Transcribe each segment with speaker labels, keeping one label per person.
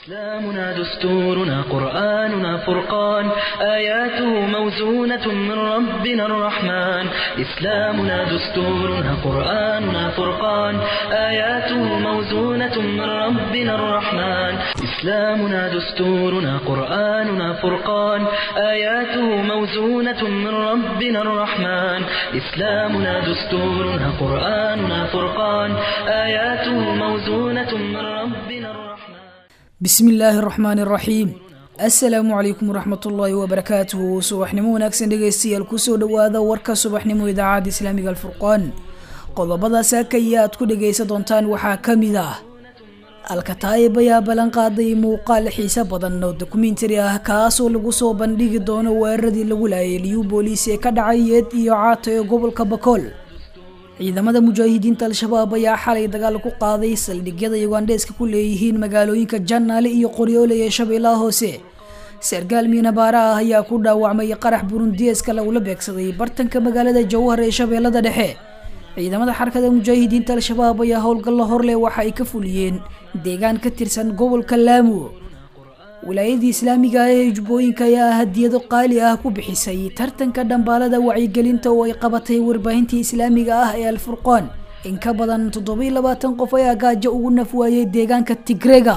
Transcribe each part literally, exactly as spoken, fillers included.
Speaker 1: إسلامنا دستورنا قرآننا فرقان آياته موزونة من ربنا الرحمن إسلامنا دستورنا قرآننا فرقان آياته موزونة من ربنا الرحمن إسلامنا دستورنا قرآننا فرقان آياته موزونة من ربنا الرحمن إسلامنا دستورنا قرآننا فرقان آياته موزونة من ربنا الرحمن
Speaker 2: بسم الله الرحمن الرحيم السلام عليكم ورحمة الله وبركاته subaxnimo wanaagsan dhageystayaal ku soo dhawaada warka subaxnimo idaacada islaamiga alfurqaan qodobada saakaya aad ku dhageysan doontaan waxaa kamid ah alkataayib ayaa balan qaaday muuqaal xiiso badan oo documentary ah kaas oo lagu soo bandhigi doono weeraradii lagu laayay booliis ee ka dhacay iyo caato ee gobolka Bakool ciidamada mujaahidiinta al-shabaab ayaa xalay dagaal ku qaaday saldhigyada Ugandeska ku leeyihiin magaalooyinka Janaale iyo Qoryoole ee Shabeellaha Hoose sargaal miinabaara ah ayaa ku dhaawacmay qarax Burundiyeska lagu la beegsaday bartanka magaalada Jowhar ee Shabeellada Dhexe ciidamada xarakada mujaahidiinta al-shabaab ayaa howlgal hor leh waxa ay ka fuliyeen deegaan ka tirsan gobolka Lamu wilaayada islaamiga ee Jubbooyinka ayaa hadiyado qaali ah ku bixisay tartanka dhambaalada wacyigelinta oo ay qabatay warbaahinta islaamiga ah ee Al-Furqaan in ka badan toddoba iyo labaatan qof ayaa gaajo ugu nafwaayay deegaanka Tigreega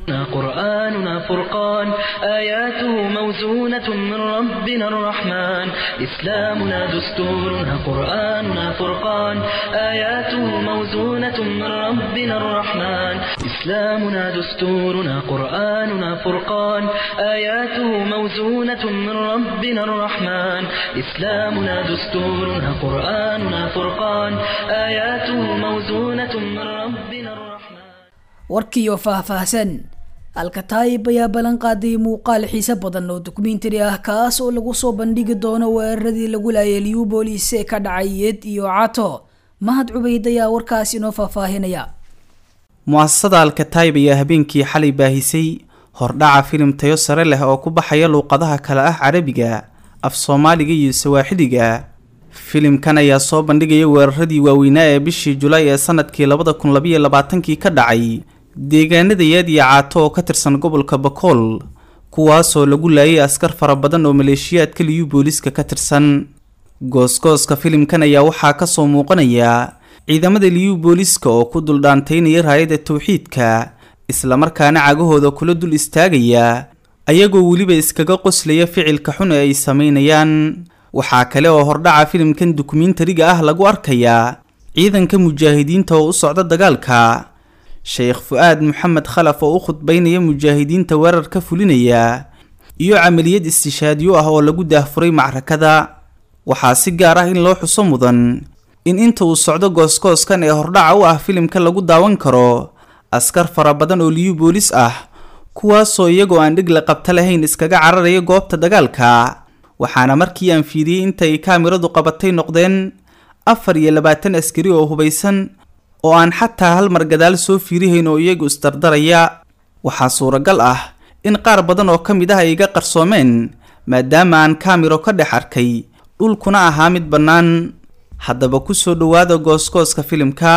Speaker 1: قرآننا فرقان آياته موزونة من ربنا الرحمن إسلامنا دستورنا قرآننا فرقان آياته موزونة من ربنا الرحمن إسلامنا دستورنا قرآننا فرقان آياته موزونة من ربنا الرحمن إسلامنا دستورنا قرآننا فرقان آياته موزونة من ربنا الرحمن
Speaker 2: warkii oo faahfaahsan alkataayib ayaa balan qaaday muuqaal xiiso badan oo documentary ah kaas oo lagu soo bandhigi doono weeraradii lagu laayay booliis ee ka dhacay iyo caato mahad cubayd ayaa warkaas inoo faahfaahinaya
Speaker 3: mu'asasada alkataayib ayaa habeenkii xalay baahisay hordhaca filim tayo sare leh oo ku baxaya luuqadaha kala ah Carabiga af Soomaaliga iyo Swaaxiliga filimkan ayaa soo bandhigaya weeraradii waaweynaa ee bishii July ee sanadkii laba kun iyo labaatan ka dhacay deegaanada Yaad iyo Caato oo ka tirsan gobolka Bakool kuwaas oo lagu laayay askar fara badan oo maleeshiyaadka liyu booliska ka tirsan gooskooska filimkan ayaa waxaa ka soo muuqanaya ciidamada liyu booliska oo ku dul dhaanteynaya raayada tawxiidka isla markaana cagahooda kula dul istaagaya ayagoo waliba iskaga qoslaya ficilka xun ee ay sameynayaan waxaa kale oo hordhaca filimkan documentary-ga ah lagu arkayaa ciidanka mujaahidiinta oo u socda dagaalka Sheikh Fuad Muhammad Khalaf oo u khudbaynaya mujaahidiinta weerar ka fulinaya iyo amaliyad istishaadiyo ah oo lagu daahfuray macrakada waxaa si gaar ah in loo xuso mudan in inta uu socdo gooskooskan ee hordhaca u ah filimka lagu daawan karo askar fara badan oo liyu boolis ah kuwaas oo iyagoo aan dhig la qabta lahayn iskaga cararaya goobta dagaalka waxaana markii aan fiiriyay inta ay kaamiradu qabatay noqdeen afar iyo labaatan askari oo hubaysan oo aan xataa hal mar gadaal soo fiirihayn oo iyagu isdardaraya waxaa suuragal ah in qaar badan oo ka mid ah ay iga qarsoomeen maadaama aan kaamiro ka dhex arkay dhulkuna ahaa mid bannaan haddaba ku soo dhawaada gooskooska filimka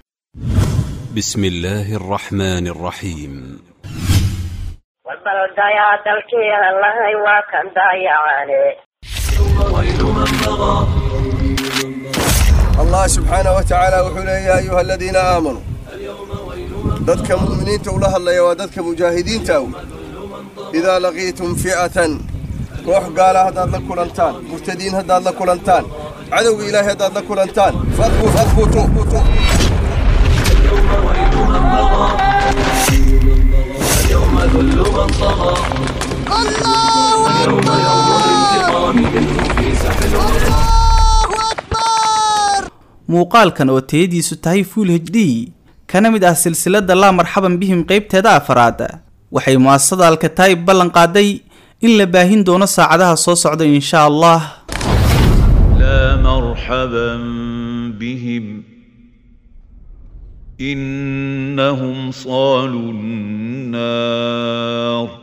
Speaker 4: بسم الله الرحمن الرحيم
Speaker 5: والبلدايا تلكي الله وكان ضيعاني
Speaker 6: الله سبحانه وتعالى وحول يا أيها الذين آمنوا ذاتك مؤمنين تولها الله وذاتك مجاهدين تاو إذا لقيتم فئة روح قال هذا لك لنتان مرتدين هذا لك لنتان عدو إله هذا لك لنتان فاثبوا فاثبوا اليوم ويل من طغى اليوم ذل من طغى الله أكبر يوم الانتقام منه في سحل
Speaker 3: muuqaalkan oo tayadiisu tahay full H D kana mid ah silsilada la marxaban bihim qaybteeda afraad waxay mu'asasada alkataayib ballan qaaday in la baahin doono saacadaha soo socda insha Allah
Speaker 7: la marhaban bihim innahum salun nar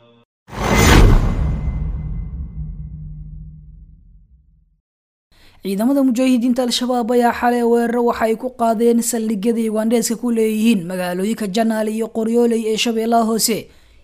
Speaker 2: ciidamada mujaahidiinta al-shabaab ayaa xalay weerar waxa ay ku qaadeen saldhigyada Ugandeska ku leeyihiin magaalooyinka Janaale iyo Qoryoole ee Shabeellaha Hoose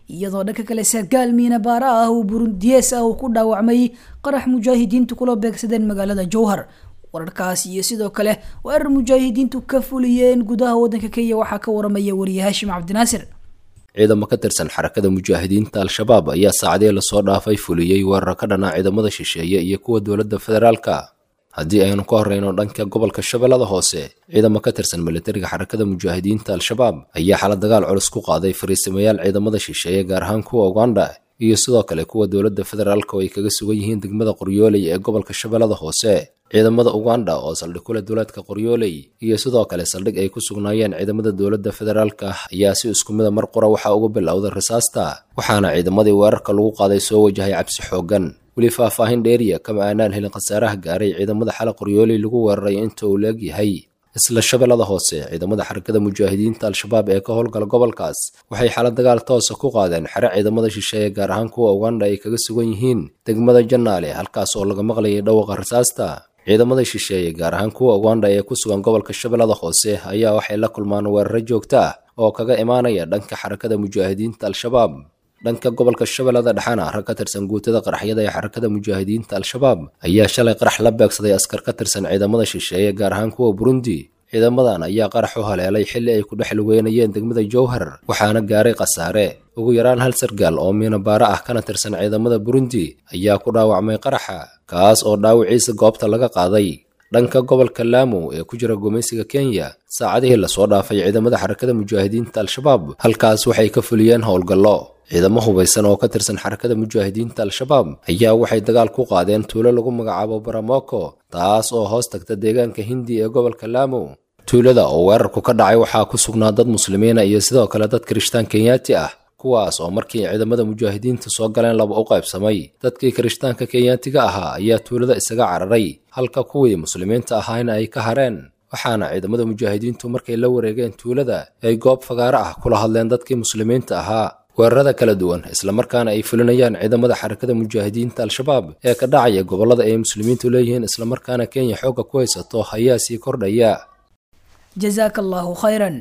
Speaker 2: iyadoo dhanka kale sargaal miina baara ah oo burundiyees ah uu ku dhaawacmay qarax mujaahidiintu kula beegsadeen magaalada jowhar wararkaas iyo sidoo kale weerar mujaahidiintu ka fuliyeen gudaha wadanka Kenya waxaa ka waramaya wariye Hashim Cabdinaasir.
Speaker 8: ciidamo ka tirsan xarakada mujaahidiinta al-shabaab ayaa saacadii la soo dhaafay fuliyay weerar ka dhana ciidamada shisheeye iyo kuwa dowladda federaalka. haddii aynu ka horeyno dhanka gobolka shabeellada hoose, ciidamo ka tirsan militariga xarakada mujaahidiinta al-shabaab ayaa xaalad dagaal culus ku qaaday fariisimayaal ciidamada shisheeye gaar ahaan kuwa Uganda iyo sidoo kale kuwa dowladda federaalka oo ay kaga sugan yihiin degmada Qoryooley ee gobolka shabeellada hoose. ciidamada Uganda oo saldhig ku leh dowladka Qoryooley iyo sidoo kale saldhig ay ku sugnaayeen ciidamada dowladda federaalka ayaa si isku mid ah mar qura waxa uga bilowday rasaasta, waxaana ciidamadii weerarka lagu qaaday soo wajahay cabsi xoogan. weli faahfaahin dheeriya kama aanaan helin khasaaraha gaaray ciidamada xala Qoryooley lagu weeraray inta uu leegyahay. isla shabeellada hoose, ciidamada xarakada mujaahidiinta al-shabaab ee ka howlgala gobolkaas waxay xaalad dagaal toos ah ku qaadeen xare ciidamada shisheeye gaar ahaan kuwa Uganda ay kaga sugan yihiin degmada Janaale, halkaas oo laga maqlayay dhawaaqa rasaasta. ciidamada shisheeye gaar ahaan kuwa Uganda ee ku sugan gobolka shabeellada hoose ayaa waxay la kulmaan weeraro joogto ah oo kaga imaanaya dhanka xarakada mujaahidiinta al-shabaab. dhanka gobolka shabeellada dhexana, rag ka tirsan guutada qaraxyada ee xarakada mujaahidiinta al-shabaab ayaa shalay qarax la beegsaday askar ka tirsan ciidamada shisheeye gaar ahaan kuwa Burundi. ciidamadan ayaa qarax u haleelay xilli ay ku dhex lugeynayeen degmada Jowhar, waxaana gaaray khasaare. ugu yaraan hal sargaal oo miina baara ah kana tirsan ciidamada Burundi ayaa ku dhaawacmay qaraxa, kaas oo dhaawiciisa goobta laga qaaday. dhanka gobolka Lamu ee ku jira gumaysiga Kenya, saacadihii lasoo dhaafay ciidamada xarakada mujaahidiinta al-shabaab halkaas waxay ka fuliyeen howlgallo. ciidamo hubaysan oo ka tirsan xarakada mujaahidiinta al-shabaab ayaa waxay dagaal ku qaadeen tuulo lagu magacaabo Baramoko, taas oo hoos tagta deegaanka Hindi ee gobolka Lamu. tuulada oo weerarku ka dhacay waxaa ku sugnaa dad muslimiina iyo sidoo kale dad Kirishtaan Kenyaati ah, kuwaas oo markii ciidamada mujaahidiinta soo galeen laba u qaybsamay. dadkii Kirishtaanka Kenyaatiga ahaa ayaa tuulada isaga cararay, halka kuwii muslimiinta ahaana ay ka hareen, waxaana ciidamada mujaahidiintu markay la wareegeen tuulada ay goob fagaare ah kula hadleen dadkii muslimiinta ahaa. weerarada kala duwan isla markaana ay fulinayaan ciidamada xarakada mujaahidiinta al-shabaab ee ka dhacaya gobolada ay muslimiintu leeyihiin isla markaana Kenya xooga ku haysato ayaa sii kordhaya.
Speaker 2: jazakallahu khayran.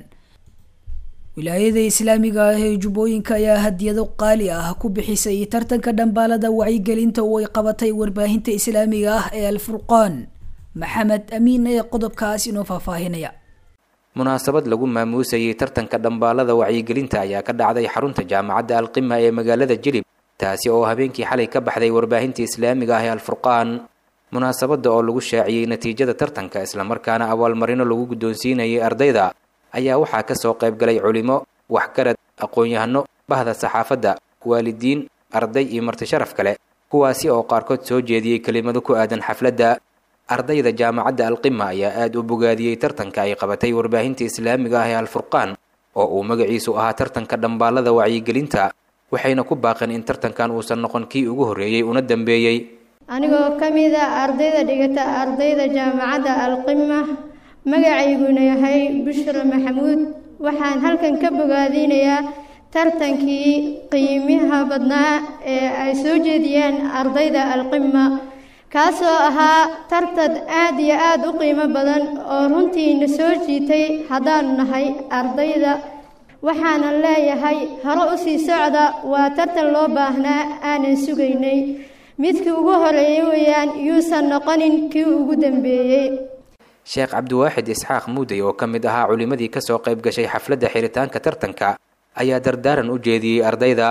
Speaker 2: wilaayada islaamiga ah ee Jubbooyinka ayaa hadiyado qaali ah ku bixisay tartanka dhambaalada wacyigelinta oo ay qabatay warbaahinta islaamiga ah ee Al-Furqaan. maxamed amiin ee qodobkaas inoo faahfaahinaya.
Speaker 9: munaasabad lagu maamuusayay tartanka dhambaalada wacyigelinta ayaa ka dhacday xarunta jaamacadda Al-Qimma ee magaalada Jilib, taasi oo habeenkii xalay ka baxday warbaahinta islaamiga ah ee Al-Furqaan. munaasabada oo lagu shaaciyay natiijada tartanka isla markaana abaalmarino lagu guddoonsiinayay ardayda ayaa waxaa ka soo qayb galay culimo, waxgarad, aqoon-yahano, bahda saxaafadda, waalidiin, arday iyo marti sharaf kale, kuwaasi oo qaarkood soo jeediyey kelimado ku aadan xafladda. ardayda jaamacadda Al-Qimma ayaa aad u bogaadiyey tartanka ay qabatay warbaahinta islaamiga ah ee Al-Furqaan oo uu magaciisu ahaa tartanka dhambaalada wacyigelinta, waxayna ku baaqeen in tartankan uusan noqon kii ugu horreeyey una dambeeyey.
Speaker 10: anigoo ka mid ah ardayda dhigata ardayda jaamacadda Al-Qimma, magacayguna yahay Bushra Maxamuud, waxaan halkan ka bogaadinayaa tartankii qiimaha badnaa ee ay soo jeediyeen ardayda Al-Qimma, kaasoo ahaa tartan aad iyo aad u qiimo badan oo runtiina soo jiitay haddaanu nahay ardayda. waxaanan leeyahay hore u sii socda, waa tartan loo baahnaa aanan sugaynay. midkii ugu horeeyey weeyaan, yuusan noqonin kii ugu dambeeyey.
Speaker 9: sheekh cabdiwaaxid isxaaq muuday oo ka mid ahaa culimadii ka soo qayb gashay xafladda xiritaanka tartanka ayaa dardaaran u jeediyey ardayda.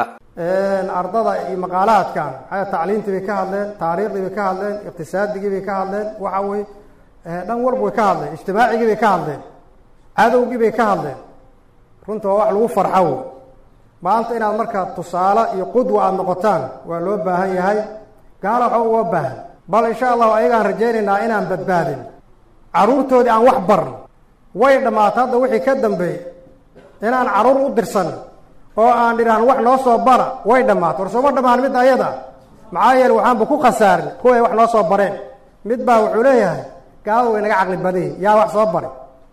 Speaker 11: ardada iyo maqaalaadkan xaya tacliintii bay ka hadleen, taariikhdii bay ka hadleen, iqtisaadigii bay ka hadleen, waxa weye dhan walba way ka hadleen, ijtimaacigii bay ka hadleen, cadowgii bay ka hadleen. runta waa wax lagu farxo wey. maanta inaad markaa tusaale iyo qudwa aada noqotaan waa loo baahan yahay, gaala waxa uga baahan. bal insha allahu ayagaan rajaynaynaa inaan badbaadin carruurtoodii aan wax barin. way dhammaata hadda wixii ka dambeeyey inaan carruur u dirsan oo aan dhiraan wax noo soo bara, way dhammaato. war sooma dhammaan mid ayada, maxaa yeele waxaanba ku khasaarin kuway wax noo soo bareen. mid baa wuxuu leeyahay gaalada way naga caqli badayi, yaa wax soo bari.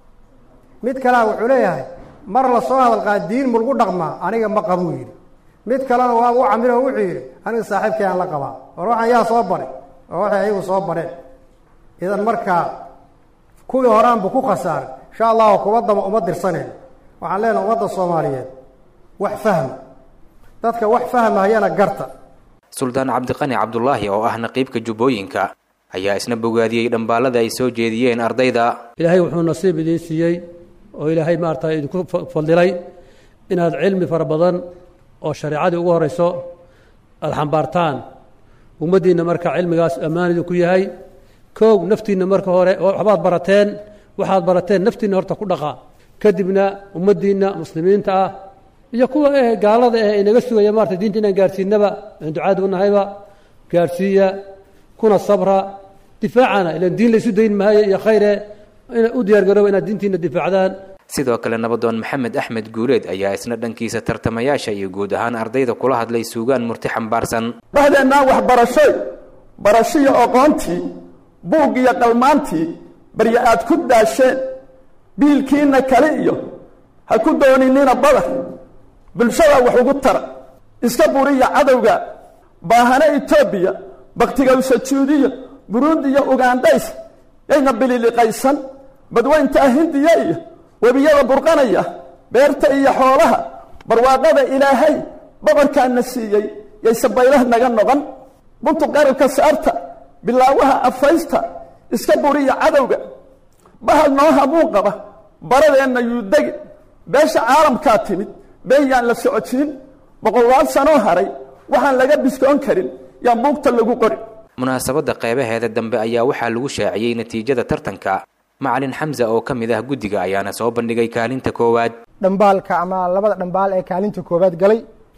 Speaker 11: mid kalea wuxuu leeyahay mar la soo hadalqaa diin ma lagu dhaqmaa, aniga ma qabuu yidhi. mid kalena waa u camilo wuxuu yidhi aniga saaxiibkay aan la qabaa. war waxaan yaa soo bari oo waxay ayagu soo bareen. idan markaa kuwii horaanba ku khasaarin, insha allahu kuwa damba uma dirsaneen. waxaan leenahay ummadda Soomaaliyeed wax fahma, dadka wax fahmahayana garta
Speaker 9: suldaan cabdiqani cabdulaahi oo ah naqiibka jubbooyinka ayaa isna bogaadiyey dhambaalada ay soo jeediyeen ardayda.
Speaker 12: ilaahay wuxuu nasiib idiin siiyey oo ilaahay maarta idinku fadilay inaad cilmi fara badan oo shariicadii ugu horeyso aada xambaartaan ummaddiinna marka cilmigaas ammaan idinku yahay. kow naftiinna marka hore waxbaad barateen waxaad barateen naftiinna horta ku dhaqa, kadibna ummaddiinna muslimiinta ah iyo kuwa eh gaalada eh inaga sugaya maarta diinta inaan gaarsiinaba aan ducaad u nahayba gaarsiiya, kuna sabra, difaacana ilaan diin laysu dayn maayo iyo khayre ina u diyaargarooba inaad diintiinna difaacdaan.
Speaker 9: sidoo kale nabadoon maxamed axmed guuleed ayaa isna dhankiisa tartamayaasha iyo guud ahaan ardayda kula hadlay suugaan murti xambaarsan.
Speaker 13: dhahdeenaan waxbarashoy barashiyo aqoontii buug iyo qalmaantii barya aad ku daasheen biilkiinna kale iyo ha ku dooninina badar bulshada wax ugu tara iska buriya cadowga baahane etoobiya baktiga usajuudiya burundi iyo ugandhays yayna bililiqaysan badweyntaa hindiya iyo webiyada burqanaya beerta iyo xoolaha barwaaqada ilaahay boqorkaana siiyey yayse baylah naga noqon buntu qarabka saarta bilaawaha afaysta iska buriya cadowga bahal noo hamuun qaba baradeenna yuudegi beesha caalamkaa timid been yaan la socodsiin boqolaal sanoo haray waxaan laga biskoon karin yaan buugta lagu qori.
Speaker 9: munaasabadda qeybaheeda dambe ayaa waxaa lagu shaaciyey natiijada tartanka. macalin xamse oo ka mid ah guddiga ayaana soo bandhigay kaalinta koowaad.
Speaker 11: dhambaalka ama labada dhambaal ee kaalinta koowaad galay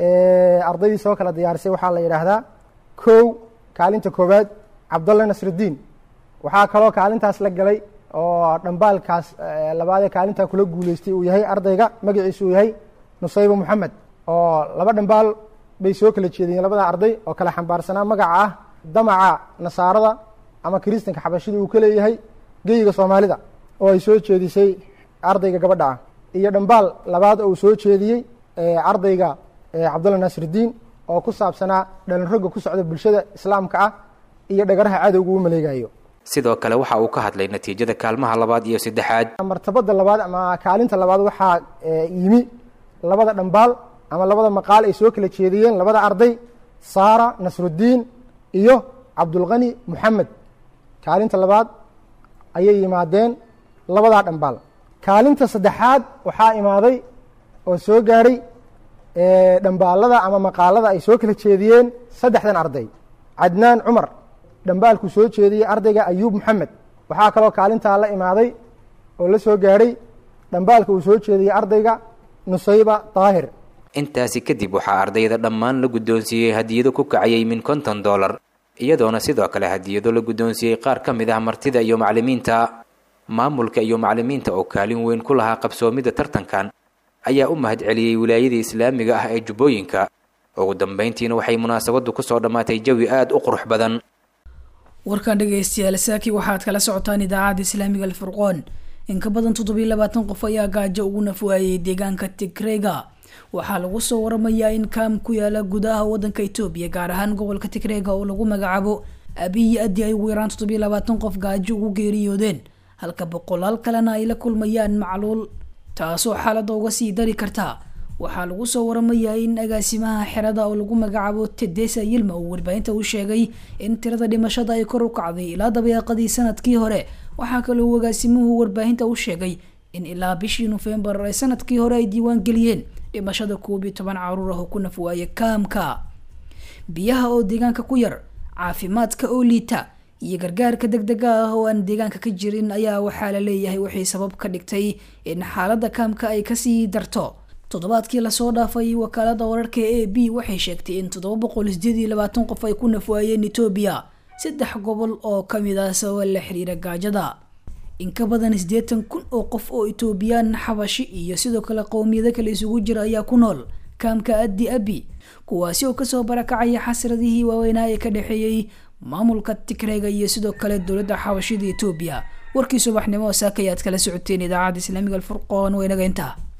Speaker 11: ee ardaydii soo kala diyaarisay waxaa la yidhaahdaa kow kaalinta koowaad cabdulla nasrudiin. waxaa kaloo kaalintaas la galay oo dhambaalkaas labaad ee kaalintaa kula guuleystay uu yahay ardayga magaciisu uu yahay nusayba moxamed. oo laba dhambaal bay soo kala jeediyeen labada arday oo kala xambaarsanaa magaca ah damaca nasaarada ama kiristanka xabashida uu ka leeyahay geyiga soomaalida oo ay soo jeedisay ardayga gabadha ah, iyo dhambaal labaad oo uu soo jeediyey ardayga cabdulla nasrudiin oo ku saabsanaa dhalinroga ku socda bulshada islaamka ah iyo dhagaraha cadowga uu maleegayo.
Speaker 9: sidoo kale waxa uu ka hadlay natiijada kaalmaha labaad iyo saddexaad.
Speaker 11: martabada labaad ama kaalinta labaad waxaa yimi labada dhambaal ama labada maqaal ay soo kala jeediyeen labada arday saara nasrudiin iyo cabdulqani moxamed. kaalinta labaad ayay yimaadeen labadaa dhambaal. kaalinta saddexaad waxaa imaaday oo soo gaadhay dhambaalada ama maqaalada ay soo kala jeediyeen saddexdan arday. cadnaan cumar dhambaalkuu soo jeediyey ardayga ayuub moxamed. waxaa kaloo kaalintaa la imaaday oo la soo gaadhay dhambaalka uu soo jeediyey ardayga nusayba daahir.
Speaker 9: intaasi kadib waxaa ardayda dhammaan la guddoonsiiyey hadiyado ku kacayay min konton dollar, iyadoona sidoo kale hadiyado la guddoonsiiyey qaar ka mid ah martida iyo macallimiinta. maamulka iyo macallimiinta oo kaalin weyn ku lahaa qabsoomidda tartankan ayaa u mahad celiyey wilaayadii islaamiga ah ee jubbooyinka. ugu dambeyntiina waxay munaasabaddu ku soo dhammaatay jawi aad u qurux badan.
Speaker 2: warkan dhegaystayaal saaki waxaad kala socotaan idaacadda islaamiga alfurqoon. in ka badan toddobiyo labaatan qof ayaa gaajo ugu nafwaayay deegaanka tigreyga. waxaa lagu soo waramayaa in kaam ku yaala gudaha wadanka Itoobiya gaar ahaan gobolka Tigreega oo lagu magacaabo Abiy Adi ay ugu yaraan toddobiyo labaatan qof gaajo ugu geeriyoodeen, halka boqolaal kalena ay la kulmayaan macluul taasoo xaaladda uga sii dari karta. waxaa lagu soo waramayaa in agaasimaha xerada oo lagu magacaabo Tedesa Yilma uu warbaahinta u sheegay in tirada dhimashada ay kor u kacday ilaa dabayaaqadii sanadkii hore. waxaa kaloo agaasimuhu warbaahinta u sheegay in ilaa bishii November ee sanadkii hore ay diiwaan geliyeen dhimashada koob iyo toban caruur ah oo ku nafwaaya kaamka. biyaha oo deegaanka ku yar, caafimaadka oo liita iyo gargaarka degdega ah oo aan deegaanka ka jirin ayaa waxaa la leeyahay waxay sabab ka dhigtay in xaaladda kaamka ay kasii darto. toddobaadkii lasoo dhaafay wakaalada wararka A B waxay sheegtay in toddoba boqol sideed iyo labaatan qof ay ku nafwaayeen Itoobiya, saddex gobol oo kamid ah sabab la xiriira gaajada. in ka badan siddeetan kun oo qof oo Itoobiyaan, xabashi iyo sidoo kale qowmiyada kale isugu jira ayaa ku nool kaamka Addis Ababa, kuwaasi oo kasoo barakacaya xasradihii waaweynaa ee ka dhaxeeyay maamulka Tigreega iyo sidoo kale dowladda xabashida Itoobiya. warkii subaxnimo saakayaad kala socoteen idaacadda islaamiga alfurqoon waynaga intaa.